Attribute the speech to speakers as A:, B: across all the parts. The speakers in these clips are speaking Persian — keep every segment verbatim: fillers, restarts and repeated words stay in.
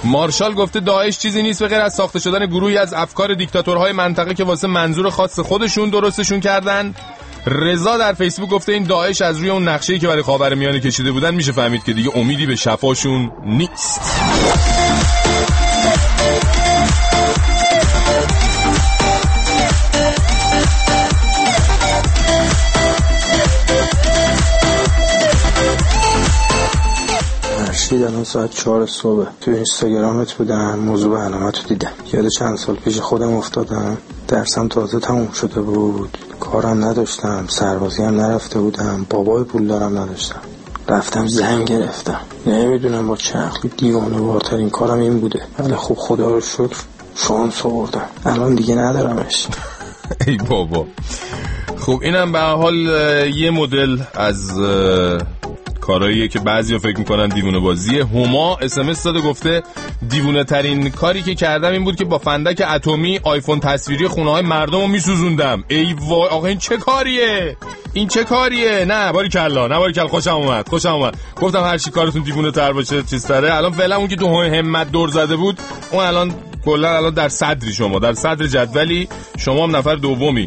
A: مارشال گفته داعش چیزی نیست به غیر از ساخته شدن گروهی از افکار دیکتاتورهای منطقه که واسه منظور خاص خودشون درستشون کردن. رضا در فیسبوک گفته این داعش از روی اون نقشه‌ای که برای خاورمیانه کشیده بودن میشه فهمید که دیگه امیدی به شفاشون نیست.
B: الان ساعت چهار صبح تو اینستاگرامت بودم، موضوع برنامه‌تو دیدم. یاد چند سال پیش خودم افتادم. درسم تازه تموم شده بود، کارم نداشتم، سربازی هم نرفته بودم، بابای پول دارم نداشتم. رفتم زنگ گرفتم. نمیدونم با چه عقلی دیوانه وارترین کارم این بوده. ولی خب خدا رو شکر شانس آوردم. الان دیگه ندارمش.
A: ای بابا. خب اینم به حال یه مدل از کارهاییه که بعضیا فکر میکنن دیوونه بازیه. هما اس ام اس داده گفته دیوونه ترین کاری که کردم این بود که با فندک اتمی آیفون تصویری خونه های مردم رو میسوزوندم. ای وای آقا این چه کاریه؟ این چه کاریه؟ نه باری کلا، نه باری کلا، خوشم اومد خوشم اومد گفتم هر چی کارتون دیوونه تر باشه چیز تره. الان فعلا اون که تو همت دور زده بود اون الان کلا الان در صدری، شما در صدر جدولی، شما هم نفر دومی.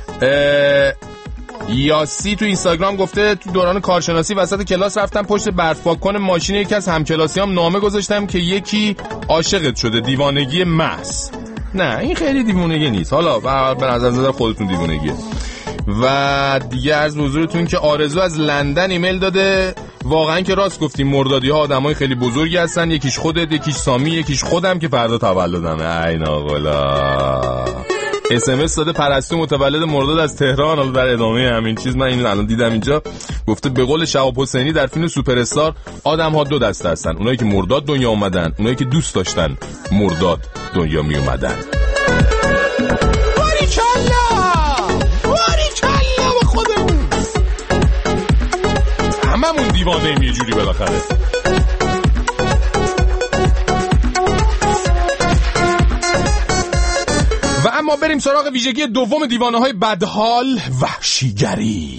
A: یاسی تو اینستاگرام گفته تو دوران کارشناسی وسط کلاس رفتم پشت برف پاک‌کن ماشین یکی از همکلاسیام نامه گذاشتم که یکی عاشقت شده، دیوانگی محض. نه این خیلی دیوانگی نیست، حالا به نظر نظر خودتون دیوانگیه. و دیگه عرض حضورتون که آرزو از لندن ایمیل داده واقعا که راست گفتیم مردادی ها آدمای خیلی بزرگی هستن، یکیش خودت، یکیش سامی، یکیش خودم که فردا تولدمه. ای ناقلا. اس ام اس داده پرستو متولد مرداد از تهران. حالا در ادامه همین چیز من اینو الان دیدم اینجا گفته به قول شهاب حسینی در فیلم سوپر استار آدم ها دو دسته هستن، اونایی که مرداد دنیا اومدن، اونایی که دوست داشتن مرداد دنیا می اومدن. باریکلا باریکلا به خودمون هممون دیوانه ایم یه جوری بالاخره. و اما بریم سراغ ویژگی دوم دیوانه های بدحال، وحشیگری.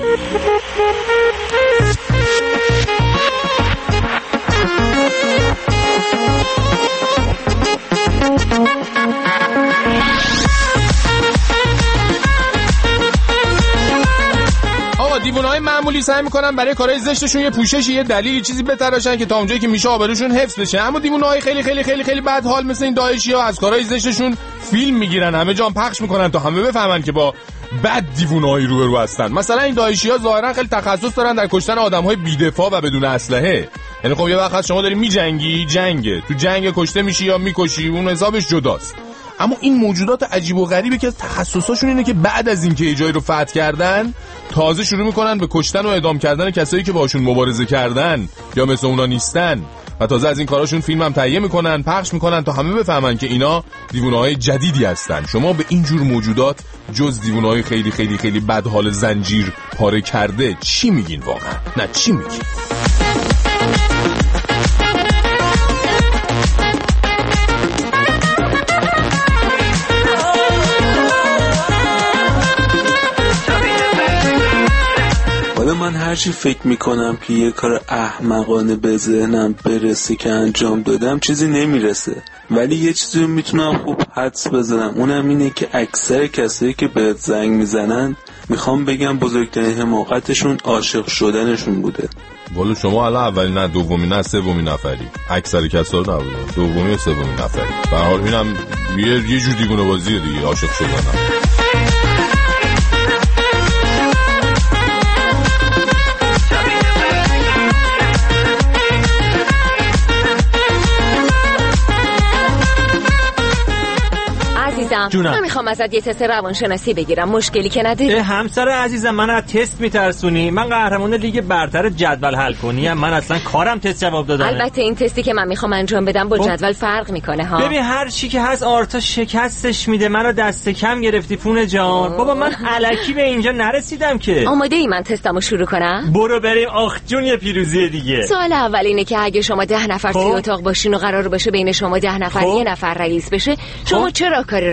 A: آقا دیوانه‌های معمولی سعی میکنن برای کارهای زشتشون یه پوششی، یه دلیلی، چیزی بتراشن که تا اونجایی که میشه آبروشون حفظ بشه. اما دیوانه‌های خیلی خیلی خیلی خیلی بدحال مثل این داعشی‌ها از کارهای زشتشون فیلم میگیرن، همه جا پخش میکنن تا همه بفهمن که با بد دیوانه‌ای روبرو هستن. مثلا این داعشی‌ها ظاهرا خیلی تخصص دارن در کشتن آدم‌های بی‌دفاع و بدون اسلحه. یعنی خب یه وقت شما داری میجنگی، جنگه، تو جنگ کشته میشی یا میکشی، اون حسابش جداست. اما این موجودات عجیب و غریبی که از تخصصاشون اینه که بعد از اینکه یه جایی رو فتح کردن تازه شروع میکنن به کشتن و اعدام کردن کسایی که باشون مبارزه کردن یا مثل اونا نیستن، و تازه از این کاراشون فیلم هم تهیه میکنن، پخش میکنن تا همه بفهمن که اینا دیوانه‌های جدیدی هستن. شما به این جور موجودات جز دیوانه‌های خیلی خیلی خیلی بدحال زنجیر پاره کرده چی میگین واقعا؟ نه چی میگین؟
C: من هرچی فکر میکنم که یه کار احمقانه به ذهنم برسه که انجام دادم چیزی نمیرسه، ولی یه چیزی رو میتونم خوب حدس بزنم، اونم اینه که اکثر کسایی که بهت زنگ میزنن میخوام بگم بزرگترین حماقتشون عاشق شدنشون بوده.
A: والا شما الان اولی نه دومی نه سومی نفری، اکثر کسا رو نبوده دومی و سومی نفری. به هر حال اینم یه یه جور دیوونه بازیه دیگه، عاشق شدنم.
D: من میخوام ازت یه تست روانشناسی بگیرم، مشکلی که نداری؟
E: همسر عزیزم من از تست میترسونی؟ من قهرمان لیگ برتر جدول حل کنی ام. من اصلا کارم تست جواب دادنه.
D: البته این تستی که من میخوام انجام بدم با جدول فرق میکنه ها.
E: ببین هر چی که هست آرتا شکستش میده، منو دست کم گرفتی پونه جان. بابا من الکی به اینجا نرسیدم که.
D: آماده ای من تستمو شروع کنم؟
E: برو بریم. آخ جون یه پیروزی دیگه.
D: سوال اول اینه که اگه شما ده نفر توی اتاق باشین و قرار باشه بین شما ده نفر یه نفر رئیس بشه، شما چرا کاری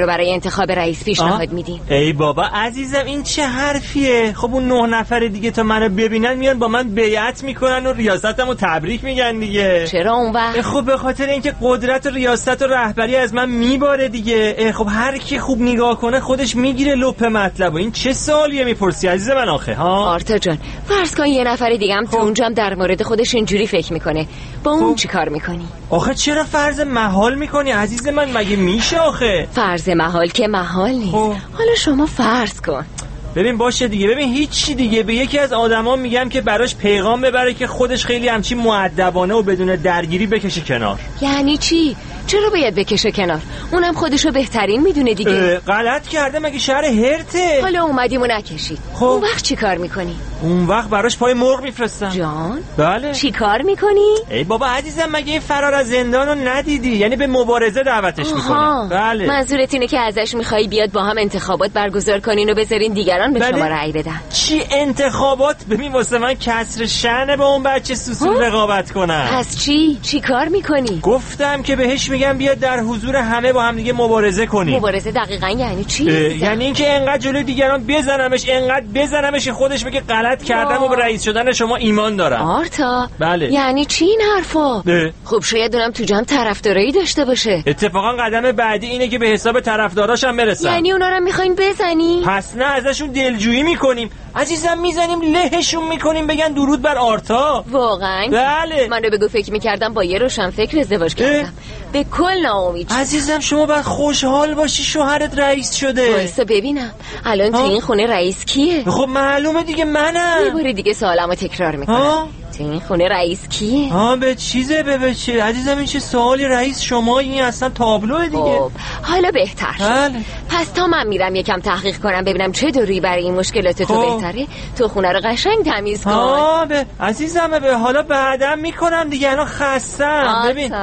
D: رو برای انتخاب رئیس پیشنهاد میدیم.
E: ای بابا عزیزم این چه حرفیه؟ خب اون نه نفر دیگه تا منو ببینن میان با من بیعت میکنن و ریاستمو تبریک میگن دیگه.
D: چرا اون وقت؟
E: خب به خاطر اینکه قدرت و ریاست و رهبری از من میباره دیگه. خب هر کی خوب نگاه کنه خودش میگیره لپ مطلب. و این چه سوالیه میپرسی عزیز من آخه ها؟
D: آرتا جان فرض کن یه نفر دیگه هم تو اونجا هم در مورد خودش اینجوری فکر میکنه، با اون چی کار میکنی؟
E: آخه چرا فرض محال میکنی عزیز من؟ مگه میشه آخه؟
D: فرض محال که محال نیست.
E: خوب.
D: حالا شما فرض کن.
E: ببین باشه دیگه، ببین هیچی دیگه، به یکی از آدما میگم که براش پیغام ببره که خودش خیلی همچین مؤدبانه و بدون درگیری بکشه کنار.
D: یعنی چی؟ چرا باید بکشه کنار؟ اونم خودشو بهترین میدونه دیگه.
E: غلط کرده، مگه شهر هرته؟
D: حالا اومدیم و نکشید.
E: خب
D: اون وقت چی کار میکنی؟
E: اون وقت براش پای مرغ میفرستم.
D: جان؟
E: بله.
D: چی کار میکنی؟
E: ای بابا عزیزم مگه این فرار از زندان رو ندیدی؟ یعنی به مبارزه دعوتش میکنه. بله.
D: منظورت اینه که ازش میخوای بیاد با هم انتخابات برگزار کنین و بذارین دیگران به
E: بله.
D: شما رأی بدن.
E: چی انتخابات؟ ببین واسه من کسر شأنه به اون بچه سوسول رقابت کنم.
D: پس چی؟ چی کار میکنی؟
E: گفتم که بهش میگم بیاد در حضور همه با هم دیگه مبارزه کنیم.
D: مبارزه دقیقاً یعنی چی؟
E: یعنی اینکه انقدر جلوی دیگران بزنمش، انقدر بزنمش خودش بگه غلط کردم و به رئیس شدن شما ایمان دارم.
D: آرتا
E: بله.
D: یعنی چی این حرفا؟
E: ده.
D: خب شاید اونم تو جمع طرفدارایی داشته باشه.
E: اتفاقا قدم بعدی اینه که به حساب طرفداراش هم برسم.
D: یعنی اونا رو میخواین بزنی؟
E: پس نه ازشون دلجویی میکنیم عزیزم، میزنیم لهشون میکنیم بگن درود بر آرتا.
D: واقعا؟
E: بله.
D: من رو بگو فکر میکردم با یه روشن فکر ازدواج کردم. به کل ناامید.
E: عزیزم شما باید خوشحال باشی شوهرت رئیس شده.
D: وایسا ببینم الان تو این خونه رئیس کیه؟
E: خب معلومه دیگه منم.
D: یه بار دیگه سوالمو تکرار میکنم. تو این خونه رئیس کیه؟
E: ها به چیزه به به چه عزیزم، این چه سوالی؟ رئیس شما، این اصلا تابلوه دیگه.
D: خب حالا بهتر شد.
E: بله.
D: پس تا من میرم یکم تحقیق کنم ببینم چه دوری برای این مشکلات تو
E: خب.
D: بهتره، تو خونه رو قشنگ تمیز کن.
E: ها به عزیزم به حالا بعدم میکنم دیگه، الان خستم. ببین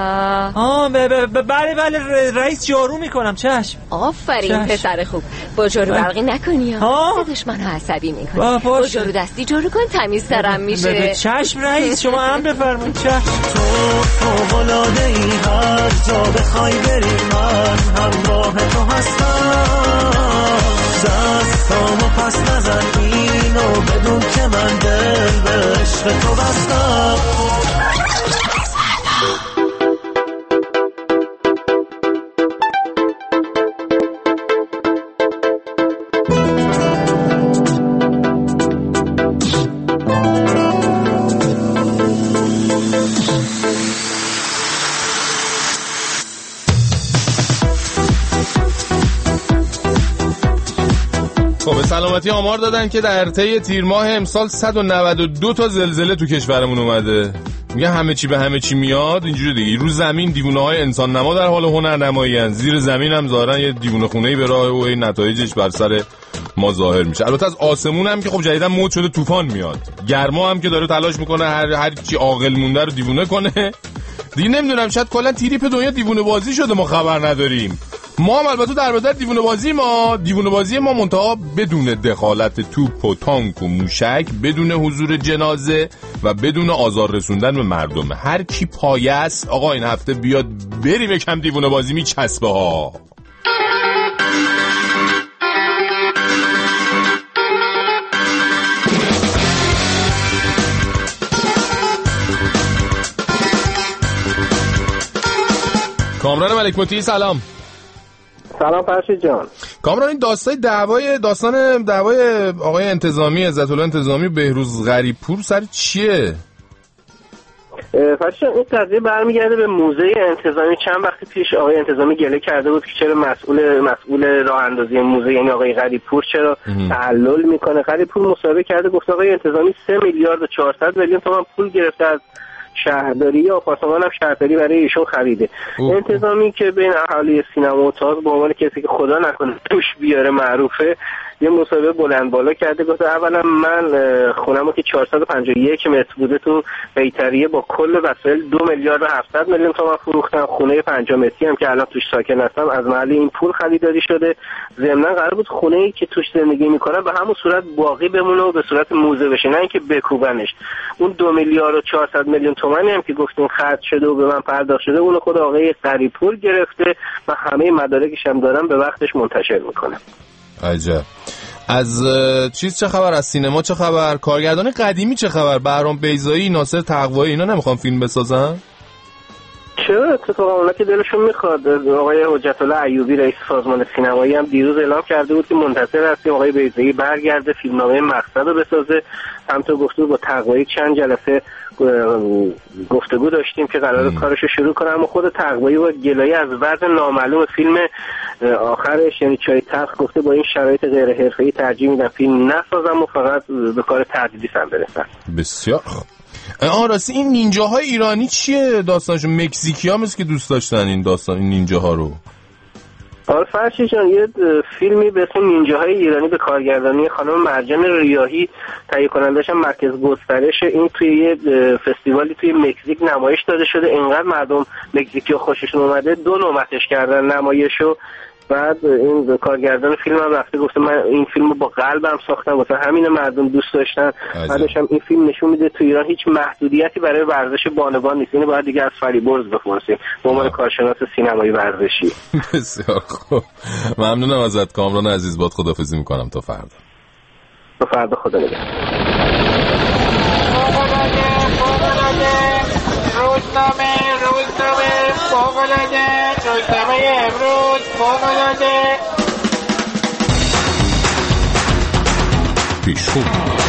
E: ها به بله بله رئیس جارو میکنم. چشم.
D: آفرین پسر خوب. با جارو برقی نکنی ها. صداش منو عصبی میکنه. با جارو دستی جارو کن تمیزترم میشه.
E: چشم رئیس شما هم بفرمایید. چشم.
F: تو فوق‌العاده ای، هر جا بخوای بری من همراه تو هستم. دستامو پس نزن اینو بدون که من دل به عشق تو بستم.
A: سلامتی آمار دادن که در طی تیر ماه امسال صد و نود و دو تا زلزله تو کشورمون اومده. میگه همه چی به همه چی میاد اینجوری دیگه. رو زمین دیوونه های انسان نما در حال هنرنمایی ان، زیر زمین هم ظاهرا یه دیوونه خونه‌ای به راه و این نتایجش بر سر ما ظاهر میشه. البته از آسمون هم که خب جدیدا مود شده طوفان میاد. گرما هم که داره تلاش میکنه هر هر چی عاقل مونده رو دیوونه کنه. دیگه نمیدونم شاید کلا تریپ دنیا دیوونه بازی شده ما خبر نداریم. ما هم البته در بدر دیوونه بازی ما دیوونه بازی ما منتها بدون دخالت توپ و تانک و موشک، بدون حضور جنازه و بدون آزار رسوندن به مردم. هر کی پایه است آقا این هفته بیاد بریم یکم دیوونه بازی میچسبه ها. کامران ملک مطیعی سلام.
G: سلام فرشید جان.
A: کامران این داستان دعوای داستان دعوای آقای انتظامی عزت الله انتظامی بهروز غریب‌پور سر چیه؟
G: فرشید این قضیه برمیگرده به موزه انتظامی. چند وقتی پیش آقای انتظامی گله کرده بود که چرا مسئول مسئول راه اندازی موزه یعنی آقای غریب‌پور چرا تعلل میکنه. غریب‌پور مصاحبه کرده گفت آقای انتظامی سه میلیارد و چهارصد میلیون تومان پول گرفته از شهرداری یا آپارتمان هم شهرداری برای ایشون خریده. انتظامی که بین اهالی سینما و تئاتر به عنوان کسی که خدا نکنه توش بیاره معروفه، یه مصاحبه بلند بالا کرده، گفته اولا من خونمو که چهارصد و پنجاه و یک متر بوده تو بیتریه با کل وسایل دو میلیارد و هفتصد میلیون تومان فروختم. خونه پنجاه متری هم که الان توش ساکن هستم از محل این پول خریداری شده. ضمن قرار بود خونه‌ای که توش زندگی میکنم به همون صورت باقی بمونه و به صورت موزه بشه، نه اینکه بکوبنش. اون دو میلیارد و چهارصد میلیون تومانی هم که گفتین خرج شده و به من پرداخت شده، اون خود آقای غریب‌پور گرفته و همه مدارکش هم دارم به وقتش منتشر میکنه.
A: عجب. از چیز چه خبر؟ از سینما چه خبر؟ کارگردان قدیمی چه خبر؟ بهرام بیضایی، ناصر تقوایی اینا نمیخوان فیلم بسازن؟
G: چرا؟ اتفاقا اونا که دلشون میخواد. آقای حجت الله ایوبی رئیس سازمان سینمایی هم دیروز اعلام کرده بود که منتظر هستیم آقای بیضایی برگرده فیلمنامه مقصد رو بسازه. همونطور گفتگو با تقوایی چند جلسه گفتگو داشتیم که قراره کارشو شروع کنه، اما خود تقوایی و گلایه از وضع نامعلوم فیلم آخرش یعنی چای تلخ گفته با این شرایط غیر حرفه‌ای ترجیح میدم فیلم نسازم و فقط به کار تدریسم برسم.
A: بسیار خوب. آه راستی این نینجاهای ایرانی چیه داستانشون؟ مکزیکی ها مثل که دوست داشتن این داستان این نینجاها رو.
G: آره فرشی جان، یه فیلمی به اسم نینجاهای ایرانی به کارگردانی خانم مرجان ریاحی تهیه کنندش هم مرکز گسترش این توی یه فستیوالی توی مکزیک نمایش داده شده. اینقدر مردم مکزیکی خوششون اومده دو نومتش کردن نمایشو. بعد این کارگردان فیلم هم رفته گفته من این فیلمو با قلبم ساختم واسه همین مردم دوست داشتن. بعدش هم این فیلم نشون میده تو ایران هیچ محدودیتی برای ورزش بانوان نیست. اینو باید دیگه از فریبرز بپرسیم به عنوان کارشناس سینمایی ورزشی.
A: بسیار خوب. ممنونم ازت کامران عزیز. باد خداحافظی میکنم تا فردا.
G: تا فردا خدا نگهدار.
H: روزنامه روزنامه فوق‌العاده روزنامه امروز فوق‌العاده
A: پیشخون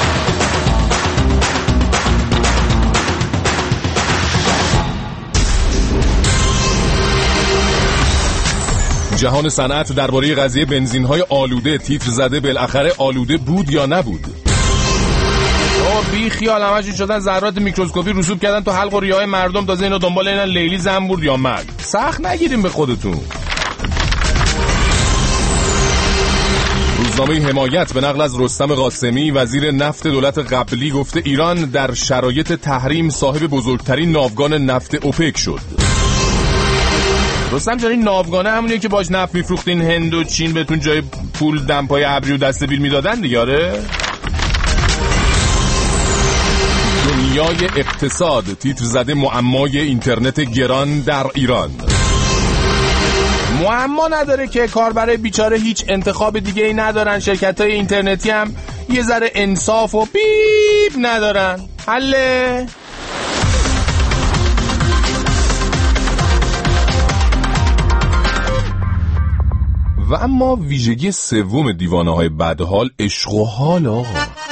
A: جهان صنعت درباره قضیه بنزین‌های آلوده تیتر زده بالاخره آلوده بود یا نبود؟ او بی خیال همشون شدن ذرات میکروسکوپی رسوب کردن تو حلق و ریه‌های مردم، تازه اینا دنبال اینن لیلی زنبور یا مرد. سخت نگیریم به خودتون. روزنامه حمایت به نقل از رستم قاسمی وزیر نفت دولت قبلی گفته ایران در شرایط تحریم صاحب بزرگترین ناوگان نفت اوپک شد. رستم جان این ناوگانه همونیه که باش نفت میفروختین هند و چین بهتون جای پول دمپای ابری و دسته بیل میدادن دیگه. آره دنیای اقتصاد تیتر زده معمای اینترنت گران در ایران. معما نداره که کاربر بیچاره هیچ انتخاب دیگه ای ندارن. شرکت‌های اینترنتی هم یه ذره انصاف و بیب ندارن. حله و اما ویژگی سوم دیوانه‌های بدحال عشق و حال. آقا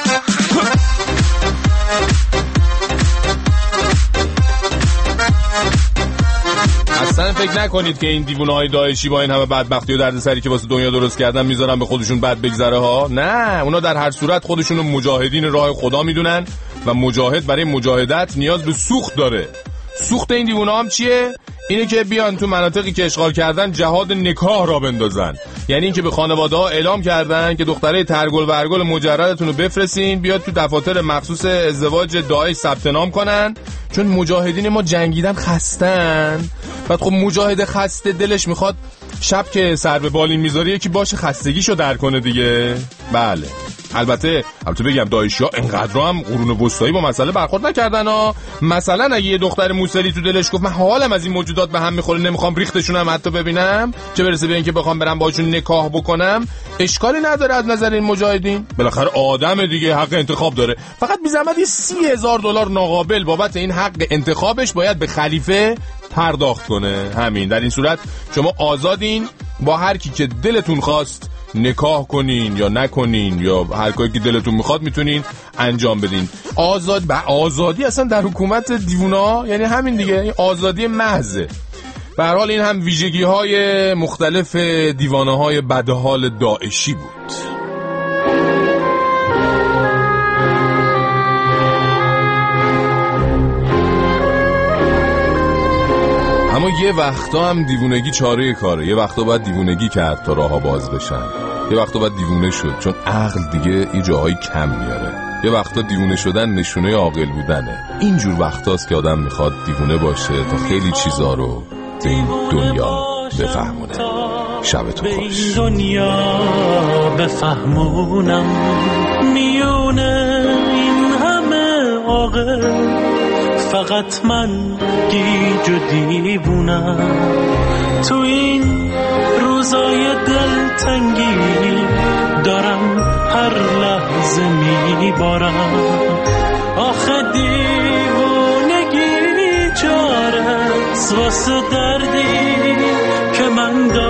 A: اصلا فکر نکنید که این دیوانه‌های داعشی با این همه بدبختی و دردسری که واسه دنیا درست کردن میذارن به خودشون بد بگذره ها. نه، اونا در هر صورت خودشونو مجاهدین راه خدا میدونن و مجاهد برای مجاهدت نیاز به سوخت داره. سوخت این دیوانه‌ها هم چیه؟ اینه که بیان تو مناطقی که اشغال کردن جهاد نکاح را بندازن. یعنی اینکه به خانواده‌ها اعلام کردن که دختره ترگل برگل مجردتون رو بفرستین بیاد تو دفاتر مخصوص ازدواج داعش ثبت نام کنن، چون مجاهدین ما جنگیدن خستن. بعد خب مجاهد خسته دلش میخواد شب که سر به بالین میذاره یکی باشه خستگیشو در کنه دیگه. بله البته البته بگم داعشی‌ها انقدر هم قرون وسطایی با مسئله برخورد نکردن ها. مثلا اگه یه دختر موسلی تو دلش گفت من حالم از این موجودات به هم میخوره نمیخوام ریختشون هم حتی ببینم، چه برسه به اینکه بخوام برم باهاشون نکاح بکنم، اشکالی نداره از نظر این مجاهدین. بالاخره آدم دیگه حق انتخاب داره. فقط بی زحمت سی هزار دلار ناقابل بابت این حق انتخابش باید به خلیفه پرداخت کنه. همین. در این صورت شما آزادین با هر کی که دلتون خواست نکاح کنین یا نکنین یا هر کاری که دلتون میخواد میتونین انجام بدین. آزاد با آزادی اصلا در حکومت دیوونا یعنی همین دیگه، آزادی محض. به هر حال این هم ویژگی‌های مختلف دیوانه‌های بدحال داعشی بود. اما یه وقتا هم دیوونگی چاره کاره. یه وقتا باید دیوونگی کرد تا راه‌ها باز بشن. یه وقتا باید دیوونه شد، چون عقل دیگه یه جاهایی کم میاره. یه وقتا دیوونه شدن نشونه عاقل بودنه. اینجور وقتاست که آدم میخواد دیوونه باشه تا خیلی چیزا رو به این دنیا بفهمونه. شبتون خوش.
F: دنیا بفهمونم میونه این همه عاقل، فقط من گیج و دیوونم تو این روزای دلتنگی، دارم هر لحظه میبارم. آخه دیوونگی چاره واسه دردی که من دارم.